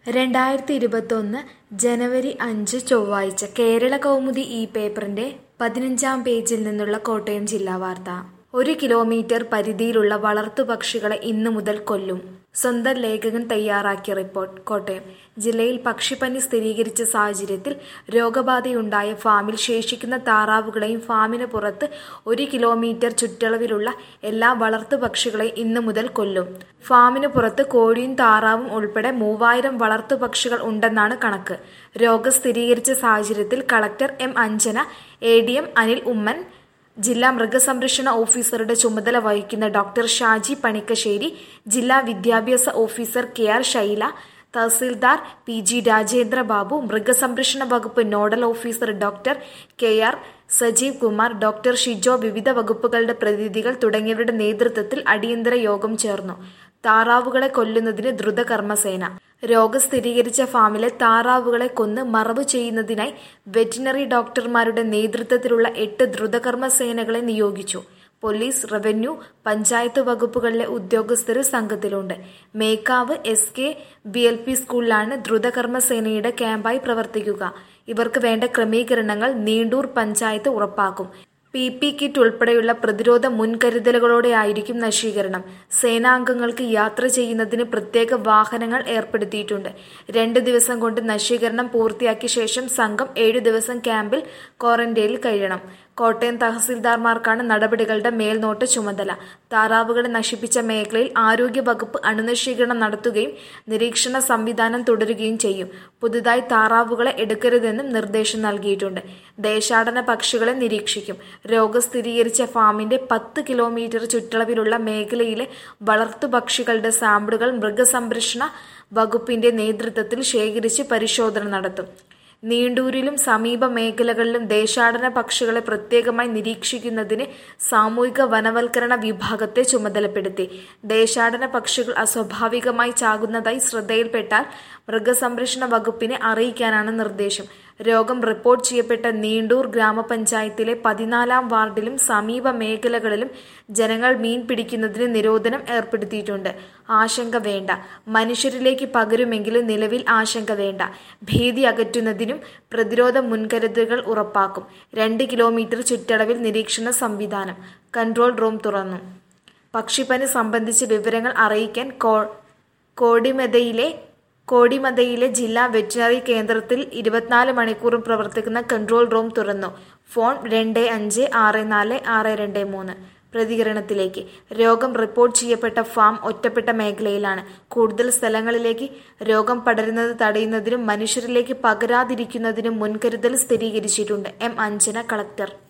2021 ജനുവരി 5 ചൊവ്വാഴ്ച കേരള കൗമുദി ഈ പേപ്പറിന്റെ 15-ാം പേജിൽ നിന്നുള്ള കോട്ടയം ജില്ലാ വാർത്ത. 1 കിലോമീറ്റർ പരിധിയിലുള്ള വളർത്തുപക്ഷികളെ ഇന്നു മുതൽ കൊല്ലും. സ്വന്തം ലേഖകൻ തയ്യാറാക്കിയ റിപ്പോർട്ട്. കോട്ടയം ജില്ലയിൽ പക്ഷിപ്പനി സ്ഥിരീകരിച്ച സാഹചര്യത്തിൽ രോഗബാധയുണ്ടായ ഫാമിൽ ശേഷിക്കുന്ന താറാവുകളെയും ഫാമിന് പുറത്ത് 1 കിലോമീറ്റർ ചുറ്റളവിലുള്ള എല്ലാ വളർത്തുപക്ഷികളെയും ഇന്നു മുതൽ കൊല്ലും. ഫാമിന് പുറത്ത് കോഴിയും താറാവും ഉൾപ്പെടെ 3000 വളർത്തുപക്ഷികൾ ഉണ്ടെന്നാണ് കണക്ക്. രോഗം സ്ഥിരീകരിച്ച സാഹചര്യത്തിൽ collector M Anjana, ADM Anil Oommen, ജില്ലാ മൃഗസംരക്ഷണ ഓഫീസറുടെ ചുമതല വഹിക്കുന്ന ഡോക്ടർ ഷാജി പണിക്കശ്ശേരി, ജില്ലാ വിദ്യാഭ്യാസ officer KR Shaila, tahsildar PG Rajendra Babu, മൃഗസംരക്ഷണ വകുപ്പ് nodal officer doctor KR Sajeev Kumar, doctor Shijo, വിവിധ വകുപ്പുകളുടെ പ്രതിനിധികൾ തുടങ്ങിയവരുടെ നേതൃത്വത്തിൽ അടിയന്തര യോഗം ചേർന്നു. താറാവുകളെ കൊല്ലുന്നതിന് ദ്രുതകർമ്മസേന. രോഗം സ്ഥിരീകരിച്ച ഫാമിലെ താറാവുകളെ കൊന്ന് മറവു ചെയ്യുന്നതിനായി വെറ്റിനറി ഡോക്ടർമാരുടെ നേതൃത്വത്തിലുള്ള 8 ദ്രുതകർമ്മ സേനകളെ നിയോഗിച്ചു. പോലീസ്, റവന്യൂ, പഞ്ചായത്ത് വകുപ്പുകളിലെ ഉദ്യോഗസ്ഥരും സംഘത്തിലുണ്ട്. മേക്കാവ് SKVLP സ്കൂളിലാണ് ദ്രുതകർമ്മസേനയുടെ ക്യാമ്പായി പ്രവർത്തിക്കുക. ഇവർക്ക് വേണ്ട ക്രമീകരണങ്ങൾ നീണ്ടൂർ പഞ്ചായത്ത് ഉറപ്പാക്കും. PP കിറ്റ് ഉൾപ്പെടെയുള്ള പ്രതിരോധ മുൻകരുതലുകളോടെയായിരിക്കും നശീകരണം. സേനാംഗങ്ങൾക്ക് യാത്ര ചെയ്യുന്നതിന് പ്രത്യേക വാഹനങ്ങൾ ഏർപ്പെടുത്തിയിട്ടുണ്ട്. 2 ദിവസം കൊണ്ട് നശീകരണം പൂർത്തിയാക്കിയ ശേഷം സംഘം 7 ദിവസം ക്യാമ്പിൽ ക്വാറന്റൈനിൽ കഴിയണം. കോട്ടയം തഹസിൽദാർമാർക്കാണ് നടപടികളുടെ മേൽനോട്ട ചുമതല. താറാവുകളെ നശിപ്പിച്ച മേഖലയിൽ ആരോഗ്യ വകുപ്പ് അണുനശീകരണം നടത്തുകയും നിരീക്ഷണ സംവിധാനം തുടരുകയും ചെയ്യും. പുതുതായി താറാവുകളെ എടുക്കരുതെന്നും നിർദ്ദേശം നൽകിയിട്ടുണ്ട്. ദേശാടന പക്ഷികളെ നിരീക്ഷിക്കും. രോഗം സ്ഥിരീകരിച്ച ഫാമിന്റെ 10 കിലോമീറ്റർ ചുറ്റളവിലുള്ള മേഖലയിലെ വളർത്തുപക്ഷികളുടെ സാമ്പിളുകൾ മൃഗസംരക്ഷണ വകുപ്പിന്റെ നേതൃത്വത്തിൽ ശേഖരിച്ച് പരിശോധന നടത്തും. നീണ്ടൂരിലും സമീപ മേഖലകളിലും ദേശാടന പക്ഷികളെ പ്രത്യേകമായി നിരീക്ഷിക്കുന്നതിന് സാമൂഹിക വനവൽക്കരണ വിഭാഗത്തെ ചുമതലപ്പെടുത്തി. ദേശാടന പക്ഷികൾ അസ്വാഭാവികമായി ചാകുന്നതായി ശ്രദ്ധയിൽപ്പെട്ടാൽ മൃഗസംരക്ഷണ വകുപ്പിനെ അറിയിക്കാനാണ് നിർദ്ദേശം. രോഗം റിപ്പോർട്ട് ചെയ്യപ്പെട്ട നീണ്ടൂർ ഗ്രാമപഞ്ചായത്തിലെ 14-ാം വാർഡിലും സമീപ മേഖലകളിലും ജനങ്ങൾ മീൻ പിടിക്കുന്നതിന് നിരോധനം ഏർപ്പെടുത്തിയിട്ടുണ്ട്. ആശങ്ക വേണ്ട. മനുഷ്യരിലേക്ക് പകരുമെങ്കിലും നിലവിൽ ആശങ്ക വേണ്ട. ഭീതി അകറ്റുന്നതിനും പ്രതിരോധ മുൻകരുതലുകൾ ഉറപ്പാക്കും. 2 കിലോമീറ്റർ ചുറ്റളവിൽ നിരീക്ഷണ സംവിധാനം. കൺട്രോൾ റൂം തുറന്നു. പക്ഷിപ്പനി സംബന്ധിച്ച് വിവരങ്ങൾ അറിയിക്കാൻ കോടിമതയിലെ ജില്ലാ വെറ്റിനറി കേന്ദ്രത്തിൽ 24 മണിക്കൂറും പ്രവർത്തിക്കുന്ന കൺട്രോൾ റൂം തുറന്നു. ഫോൺ 25644623. പ്രതികരണത്തിലേക്ക്. രോഗം റിപ്പോർട്ട് ചെയ്യപ്പെട്ട ഫാം ഒറ്റപ്പെട്ട മേഖലയിലാണ്. കൂടുതൽ സ്ഥലങ്ങളിലേക്ക് രോഗം പടരുന്നത് തടയുന്നതിനും മനുഷ്യരിലേക്ക് പകരാതിരിക്കുന്നതിനും മുൻകരുതൽ സ്ഥിരീകരിച്ചിട്ടുണ്ട്. M Anjana, collector.